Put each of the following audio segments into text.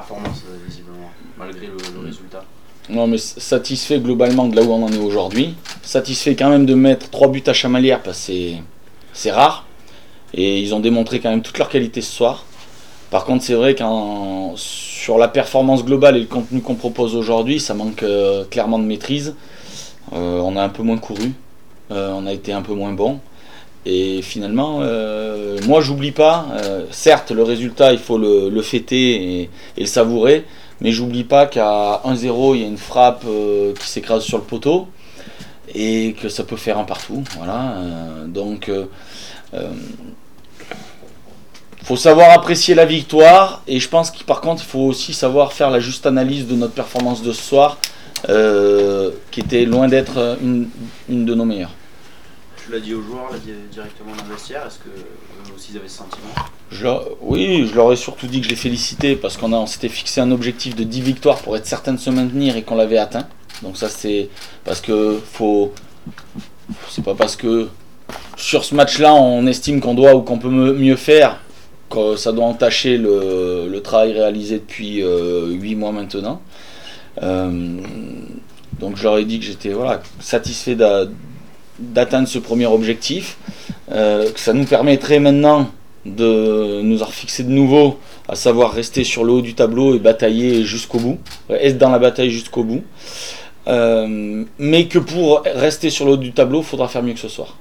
performance visiblement, malgré le résultat. Non, mais satisfait globalement de là où on en est aujourd'hui. Satisfait quand même de mettre 3 buts à Chamalières parce que c'est rare. Et ils ont démontré quand même toute leur qualité ce soir. Par contre, c'est vrai qu'en sur la performance globale et le contenu qu'on propose aujourd'hui, ça manque clairement de maîtrise. On a un peu moins couru, on a été un peu moins bon. Et finalement, moi j'oublie pas, certes le résultat il faut le fêter et le savourer, mais j'oublie pas qu'à 1-0 il y a une frappe qui s'écrase sur le poteau et que ça peut faire un partout. Voilà, donc faut savoir apprécier la victoire et je pense que par contre il faut aussi savoir faire la juste analyse de notre performance de ce soir qui était loin d'être une de nos meilleures. Tu l'as dit aux joueurs là, directement dans le vestiaire, est-ce que eux aussi ils avaient ce sentiment? Oui, je leur ai surtout dit que je les félicitais parce qu'on s'était fixé un objectif de 10 victoires pour être certain de se maintenir et qu'on l'avait atteint. Donc ça c'est parce que c'est pas parce que sur ce match-là on estime qu'on doit ou qu'on peut mieux faire que ça doit entacher le travail réalisé depuis 8 mois maintenant. Donc je leur ai dit que j'étais satisfait d'atteindre ce premier objectif, que ça nous permettrait maintenant de nous refixer de nouveau, à savoir rester sur le haut du tableau et batailler jusqu'au bout, être dans la bataille jusqu'au bout, mais que pour rester sur le haut du tableau, il faudra faire mieux que ce soir.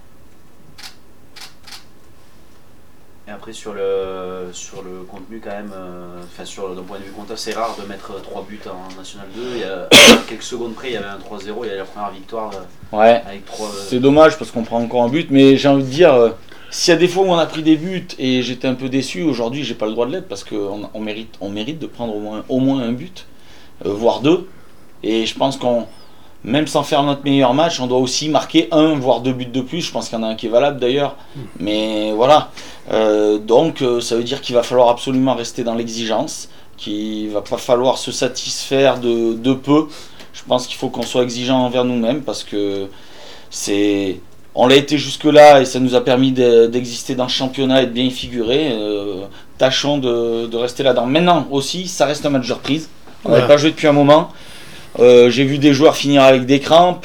Et après sur le contenu quand même, d'un point de vue comptable, c'est rare de mettre 3 buts en National 2. Il y a quelques secondes près, il y avait un 3-0, il y a la première victoire avec 3. C'est dommage parce qu'on prend encore un but, mais j'ai envie de dire, s'il y a des fois où on a pris des buts et j'étais un peu déçu, aujourd'hui j'ai pas le droit de l'être parce qu'on mérite de prendre au moins un but, voire 2. Et je pense même sans faire notre meilleur match, on doit aussi marquer 1 voire 2 buts de plus. Je pense qu'il y en a un qui est valable d'ailleurs. Mais voilà. Donc ça veut dire qu'il va falloir absolument rester dans l'exigence, qu'il va pas falloir se satisfaire de peu. Je pense qu'il faut qu'on soit exigeant envers nous-mêmes parce que on l'a été jusque-là et ça nous a permis d'exister dans le championnat et de bien y figurer. Tâchons de rester là-dedans. Maintenant aussi, ça reste un match de reprise. On n'avait pas joué depuis un moment. J'ai vu des joueurs finir avec des crampes.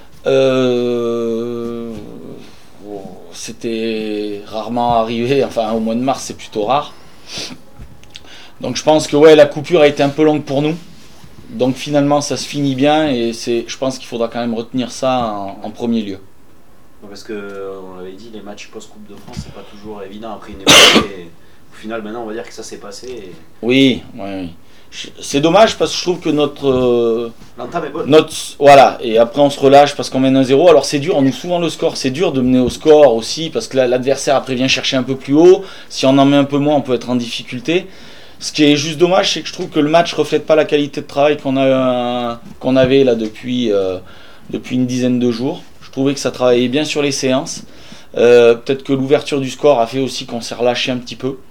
C'était rarement arrivé. Enfin, au mois de mars, c'est plutôt rare. Donc, je pense que la coupure a été un peu longue pour nous. Donc, finalement, ça se finit bien. Et je pense qu'il faudra quand même retenir ça en premier lieu. Parce qu'on l'avait dit, les matchs post-Coupe de France, c'est pas toujours évident après une époque. Et au final, maintenant, on va dire que ça s'est passé. Et... Oui. C'est dommage parce que je trouve que l'entame est bonne. Voilà, et après on se relâche parce qu'on mène 1-0. Alors c'est dur, on ouvre souvent le score, c'est dur de mener au score aussi parce que l'adversaire après vient chercher un peu plus haut. Si on en met un peu moins, on peut être en difficulté. Ce qui est juste dommage, c'est que je trouve que le match reflète pas la qualité de travail qu'on avait là depuis une dizaine de jours. Je trouvais que ça travaillait bien sur les séances. Peut-être que l'ouverture du score a fait aussi qu'on s'est relâché un petit peu.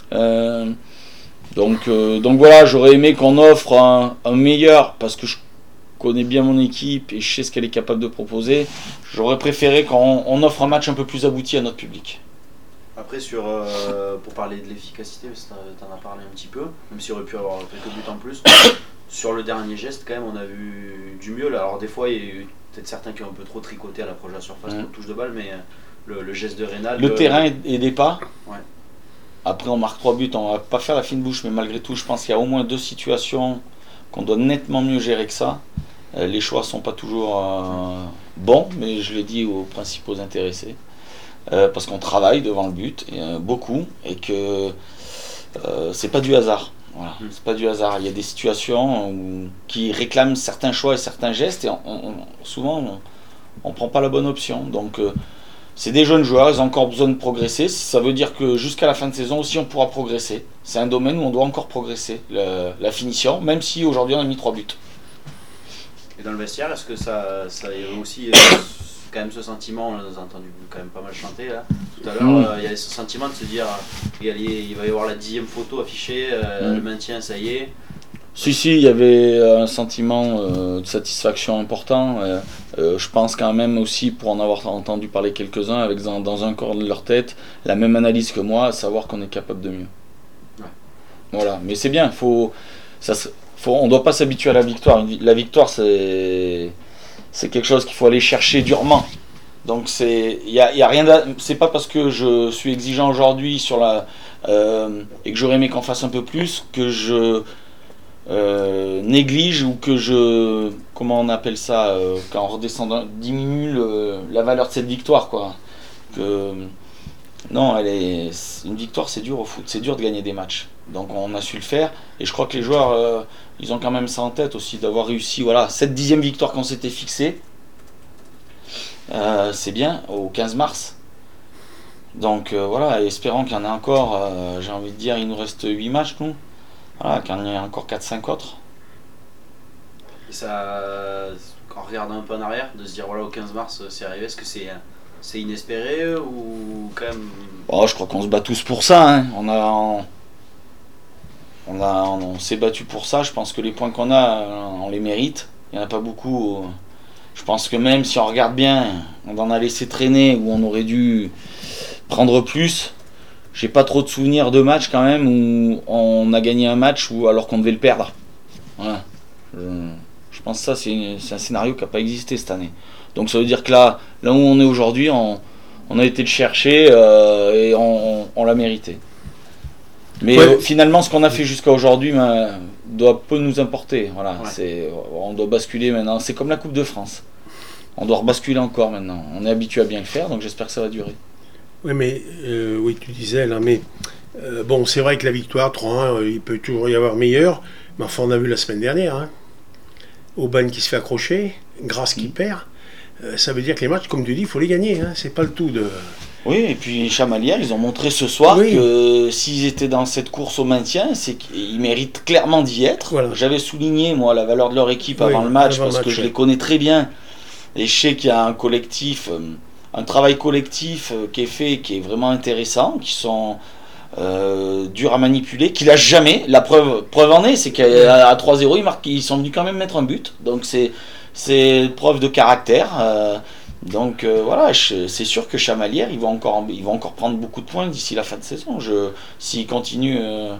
Donc voilà, j'aurais aimé qu'on offre un meilleur, parce que je connais bien mon équipe et je sais ce qu'elle est capable de proposer. J'aurais préféré qu'on offre un match un peu plus abouti à notre public. Après, pour parler de l'efficacité, tu en as parlé un petit peu, même s'il aurait pu avoir quelques buts en plus. Sur le dernier geste, quand même, on a vu du mieux. Là. Alors des fois, il y a eu peut-être certains qui ont un peu trop tricoté à l'approche de la surface pour touche de balle, mais le geste de Reynald... Le terrain aidait pas. Ouais. Après on marque 3 buts, on va pas faire la fine bouche, mais malgré tout je pense qu'il y a au moins 2 situations qu'on doit nettement mieux gérer que ça. Les choix sont pas toujours bons, mais je l'ai dit aux principaux intéressés. Parce qu'on travaille devant le but, beaucoup, et que c'est pas du hasard. Voilà, c'est pas du hasard. Il y a des situations qui réclament certains choix et certains gestes, et souvent on prend pas la bonne option. Donc c'est des jeunes joueurs, ils ont encore besoin de progresser. Ça veut dire que jusqu'à la fin de saison aussi on pourra progresser. C'est un domaine où on doit encore progresser, la finition, même si aujourd'hui on a mis 3 buts. Et dans le vestiaire, est-ce que ça y avait aussi quand même ce sentiment, on a entendu quand même pas mal chanter là, tout à l'heure, il y avait ce sentiment de se dire il va y avoir la 10e photo affichée, le maintien ça y est. Si, il y avait un sentiment de satisfaction important. Je pense quand même aussi, pour en avoir entendu parler quelques-uns, avec dans un corps de leur tête, la même analyse que moi, à savoir qu'on est capable de mieux. Ouais. Voilà, mais c'est bien, On ne doit pas s'habituer à la victoire. La victoire, c'est quelque chose qu'il faut aller chercher durement. Donc y a rien c'est pas parce que je suis exigeant aujourd'hui et que j'aurais aimé qu'on fasse un peu plus que je néglige ou que comment on appelle ça, quand on redescend, diminue la valeur de cette victoire, quoi. Non, une victoire, c'est dur au foot, c'est dur de gagner des matchs. Donc on a su le faire et je crois que les joueurs ils ont quand même ça en tête aussi, d'avoir réussi, voilà, cette 10e victoire qu'on s'était fixée. C'est bien, au 15 mars. Donc voilà, espérons qu'il y en ait encore, j'ai envie de dire, il nous reste 8 matchs, nous. Voilà, qu'il y en ait encore 4-5 autres. Et ça, en regardant un peu en arrière, de se dire voilà, au 15 mars c'est arrivé, est-ce que c'est inespéré ou quand même... Je crois qu'on se bat tous pour ça, hein. On s'est battu pour ça, je pense que les points qu'on a, on les mérite. Il n'y en a pas beaucoup. Je pense que même si on regarde bien, on en a laissé traîner ou on aurait dû prendre plus. J'ai pas trop de souvenirs de matchs quand même où on a gagné un match alors qu'on devait le perdre. Voilà. Je pense que ça c'est un scénario qui n'a pas existé cette année. Donc ça veut dire que là où on est aujourd'hui, on a été le chercher et on l'a mérité. Mais finalement, ce qu'on a fait jusqu'à aujourd'hui doit peu nous importer. Voilà, on doit basculer maintenant. C'est comme la Coupe de France. On doit rebasculer encore maintenant. On est habitué à bien le faire, donc j'espère que ça va durer. Oui, mais oui, tu disais là, mais bon, c'est vrai que la victoire 3-1, il peut toujours y avoir meilleur. Mais enfin, on a vu la semaine dernière, hein, Aubagne qui se fait accrocher, Grasse qui perd. Ça veut dire que les matchs, comme tu dis, il faut les gagner. Hein. C'est pas le tout de. Oui, et puis Chamalières, ils ont montré ce soir que s'ils étaient dans cette course au maintien, c'est qu'ils méritent clairement d'y être. Voilà. J'avais souligné, moi, la valeur de leur équipe avant le match, parce que je les connais très bien. Et je sais qu'il y a un collectif, un travail collectif qui est fait, qui est vraiment intéressant, qui sont durs à manipuler, qui lâchent jamais. La preuve en est, c'est qu'à 3-0, ils sont venus quand même mettre un but. Donc c'est preuve de caractère. Donc voilà, c'est sûr que Chamalières, ils vont encore prendre beaucoup de points d'ici la fin de saison. S'ils continuent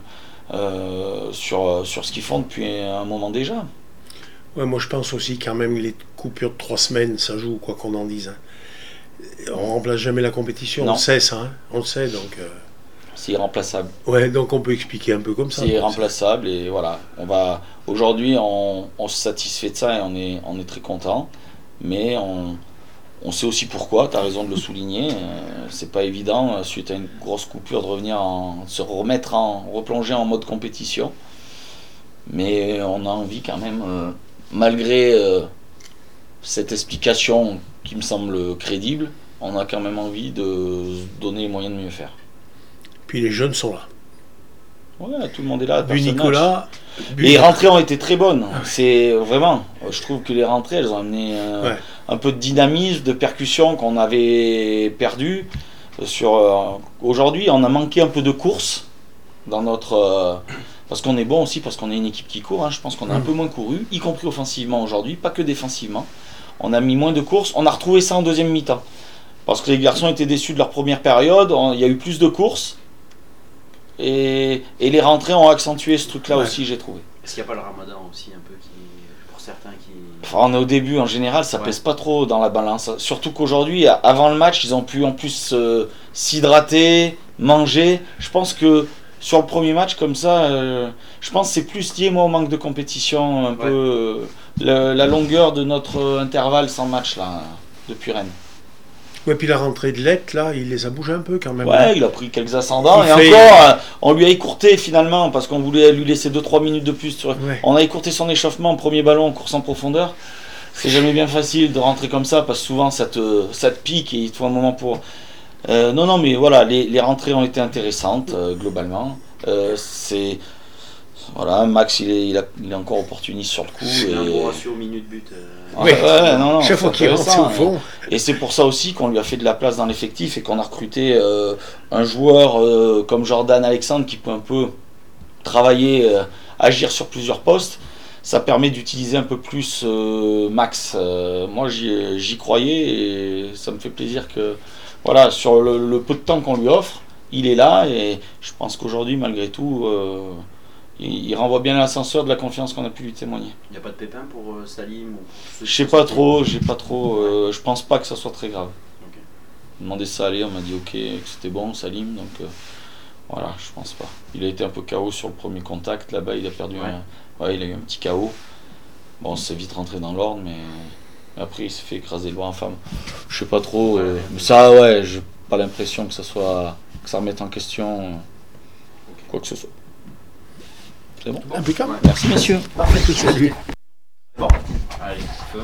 sur ce qu'ils font depuis un moment déjà. Ouais, moi je pense aussi quand même les coupures de 3 semaines, ça joue, quoi qu'on en dise. Hein. On remplace jamais la compétition, on le sait ça, hein. On le sait donc. C'est irremplaçable. Ouais, donc on peut expliquer un peu comme ça. C'est irremplaçable et voilà. Aujourd'hui, on se satisfait de ça et on est très content. Mais on sait aussi pourquoi, tu as raison de le souligner. C'est pas évident, suite à une grosse coupure, de replonger en mode compétition. Mais on a envie quand même, malgré cette explication qui me semble crédible, on a quand même envie de se donner les moyens de mieux faire. Puis les jeunes sont là. Ouais, tout le monde est là. Nicolas. Les rentrées ont été très bonnes. C'est vraiment, je trouve que les rentrées, elles ont amené un peu de dynamisme, de percussion qu'on avait perdu. Aujourd'hui, on a manqué un peu de course dans notre. Parce qu'on est bon aussi, parce qu'on est une équipe qui court. Hein. Je pense qu'on a un peu moins couru, y compris offensivement aujourd'hui, pas que défensivement. On a mis moins de courses. On a retrouvé ça en deuxième mi-temps. Parce que les garçons étaient déçus de leur première période. Il y a eu plus de courses. Et les rentrées ont accentué ce truc-là aussi, j'ai trouvé. Est-ce qu'il n'y a pas le ramadan aussi, un peu, pour certains qui... Enfin, on est au début, en général, ça pèse pas trop dans la balance. Surtout qu'aujourd'hui, avant le match, ils ont pu en plus s'hydrater, manger. Je pense que sur le premier match, comme ça, je pense que c'est plus lié, moi, au manque de compétition, un peu la longueur de notre intervalle sans match, là, depuis Rennes. Ouais, puis la rentrée de Lett, là, il les a bougés un peu quand même. Ouais, il a pris quelques ascendants. Encore, on lui a écourté finalement, parce qu'on voulait lui laisser 2-3 minutes de plus. On a écourté son échauffement, premier ballon en course en profondeur. C'est jamais bien facile de rentrer comme ça, parce que souvent ça te pique et il te faut un moment pour... Non, mais voilà, les rentrées ont été intéressantes, globalement. Voilà, Max, il est encore opportuniste sur le coup. C'est un bon ratio minute-but. Chaque fois qu'il rentre, c'est au fond. Et c'est pour ça aussi qu'on lui a fait de la place dans l'effectif et qu'on a recruté un joueur comme Jordan Alexandre qui peut un peu travailler, agir sur plusieurs postes. Ça permet d'utiliser un peu plus Max. Moi, j'y croyais et ça me fait plaisir que, voilà, sur le peu de temps qu'on lui offre, il est là et je pense qu'aujourd'hui, malgré tout, il renvoie bien l'ascenseur de la confiance qu'on a pu lui témoigner. Il n'y a pas de pépin pour Salim ou pour ceux Je sais qui pas sont trop, je pense pas que ça soit très grave. Ok. J'ai demandé ça à aller, on m'a dit ok, que c'était bon, Salim, donc voilà, je pense pas. Il a été un peu KO sur le premier contact, là-bas il a perdu il a eu un petit KO. Bon, c'est vite rentré dans l'ordre, mais après il s'est fait écraser le bras en femme. Je sais pas trop, mais ça, j'ai pas l'impression que ça remette en question quoi que ce soit. C'est bon. Impeccable. Merci messieurs. Parfait, salut. Bon, allez, feu.